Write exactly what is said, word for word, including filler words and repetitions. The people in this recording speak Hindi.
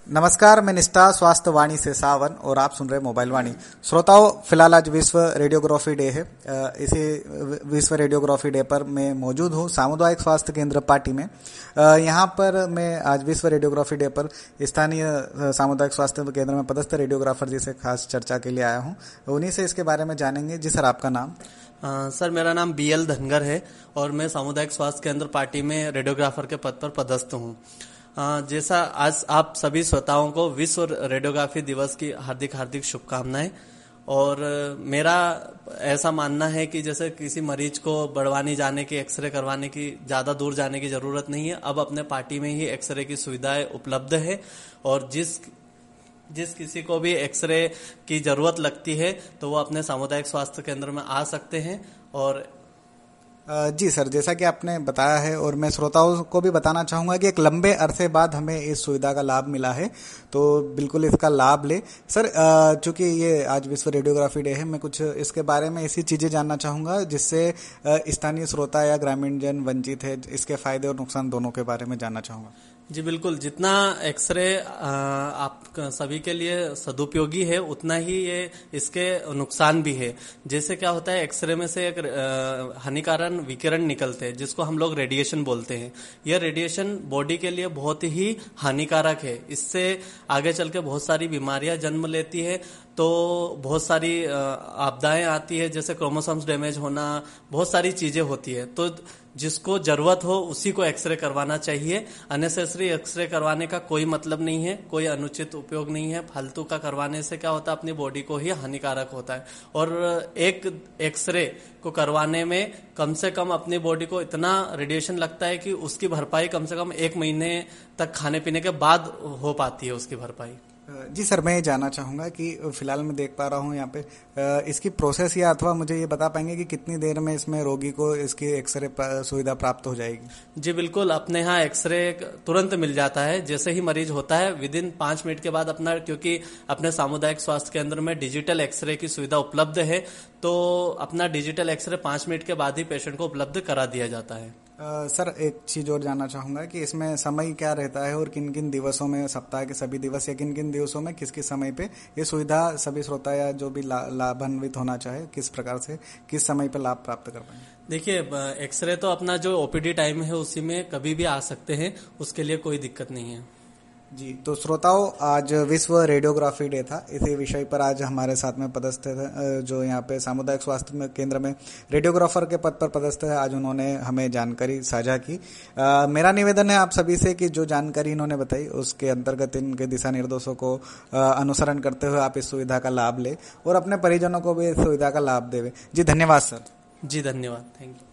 नमस्कार, मैं निष्ठा स्वास्थ्य वाणी से सावन और आप सुन रहे मोबाइल वाणी। श्रोताओं, फिलहाल आज विश्व रेडियोग्राफी डे है। इसी विश्व रेडियोग्राफी डे पर मैं मौजूद हूँ सामुदायिक स्वास्थ्य केंद्र पाटी में। यहाँ पर मैं आज विश्व रेडियोग्राफी डे पर स्थानीय सामुदायिक स्वास्थ्य केंद्र में पदस्थ रेडियोग्राफर जी से खास चर्चा के लिए आया हूँ। उन्हीं से इसके बारे में जानेंगे। जी सर, आपका नाम? आ, सर, मेरा नाम बी एल धनगर है और मैं सामुदायिक स्वास्थ्य केंद्र पाटी में रेडियोग्राफर के पद पर पदस्थ हूँ। जैसा आज आप सभी श्रोताओं को विश्व रेडियोग्राफी दिवस की हार्दिक हार्दिक शुभकामनाएं। और मेरा ऐसा मानना है कि जैसे किसी मरीज को बड़वानी जाने की, एक्सरे करवाने की, ज्यादा दूर जाने की जरूरत नहीं है। अब अपने पार्टी में ही एक्सरे की सुविधाएं उपलब्ध है और जिस जिस किसी को भी एक्सरे की जरूरत लगती है तो वो अपने सामुदायिक स्वास्थ्य केंद्र में आ सकते हैं। और जी सर, जैसा कि आपने बताया है और मैं श्रोताओं को भी बताना चाहूंगा कि एक लंबे अरसे बाद हमें इस सुविधा का लाभ मिला है, तो बिल्कुल इसका लाभ ले। सर, चूंकि ये आज विश्व रेडियोग्राफी डे है, मैं कुछ इसके बारे में ऐसी चीजें जानना चाहूंगा जिससे स्थानीय श्रोता या ग्रामीण जन वंचित है। इसके फायदे और नुकसान दोनों के बारे में जानना चाहूंगा। जी बिल्कुल, जितना एक्सरे आप सभी के लिए सदुपयोगी है उतना ही ये इसके नुकसान भी है। जैसे क्या होता है, एक्सरे में से एक हानिकारक विकिरण निकलते हैं जिसको हम लोग रेडिएशन बोलते हैं। यह रेडिएशन बॉडी के लिए बहुत ही हानिकारक है। इससे आगे चल के बहुत सारी बीमारियां जन्म लेती है, तो बहुत सारी आपदाएं आती है, जैसे क्रोमोसोम्स डैमेज होना, बहुत सारी चीजें होती है। तो जिसको जरूरत हो उसी को एक्सरे करवाना चाहिए। अननेसेसरी एक्सरे करवाने का कोई मतलब नहीं है, कोई अनुचित उपयोग नहीं है। फालतू का करवाने से क्या होता है, अपनी बॉडी को ही हानिकारक होता है। और एक एक्सरे को करवाने में कम से कम अपनी बॉडी को इतना रेडिएशन लगता है कि उसकी भरपाई कम से कम एक महीने तक खाने पीने के बाद हो पाती है उसकी भरपाई। जी सर, मैं ये जानना चाहूंगा कि फिलहाल मैं देख पा रहा हूँ यहाँ पे इसकी प्रोसेस, या अथवा मुझे ये बता पाएंगे कि कितनी देर में इसमें रोगी को इसकी एक्सरे सुविधा प्राप्त हो जाएगी? जी बिल्कुल, अपने यहाँ एक्सरे तुरंत मिल जाता है। जैसे ही मरीज होता है विद इन पांच मिनट के बाद अपना, क्योंकि अपने सामुदायिक स्वास्थ्य केंद्र में डिजिटल एक्सरे की सुविधा उपलब्ध है, तो अपना डिजिटल एक्सरे पांच मिनट के बाद ही पेशेंट को उपलब्ध करा दिया जाता है। Uh, सर, एक चीज और जानना चाहूंगा कि इसमें समय क्या रहता है और किन किन दिवसों में, सप्ताह के सभी दिवस या किन किन दिवसों में, किस किस समय पे ये सुविधा सभी श्रोता या जो भी ला, लाभान्वित होना चाहे किस प्रकार से, किस समय पे लाभ प्राप्त कर पाएंगे? देखिए, एक्सरे तो अपना जो ओपीडी टाइम है उसी में कभी भी आ सकते हैं, उसके लिए कोई दिक्कत नहीं है। जी, तो श्रोताओं, आज विश्व रेडियोग्राफी डे था। इसी विषय पर आज हमारे साथ में पदस्थ थे जो यहाँ पे सामुदायिक स्वास्थ्य केंद्र में रेडियोग्राफर के पद पर पदस्थ है। आज उन्होंने हमें जानकारी साझा की। आ, मेरा निवेदन है आप सभी से कि जो जानकारी इन्होंने बताई उसके अंतर्गत इनके दिशा निर्देशों को आ, अनुसरण करते हुए आप इस सुविधा का लाभ ले और अपने परिजनों को भी इस सुविधा का लाभ देवे। जी धन्यवाद सर। जी धन्यवाद, थैंक यू।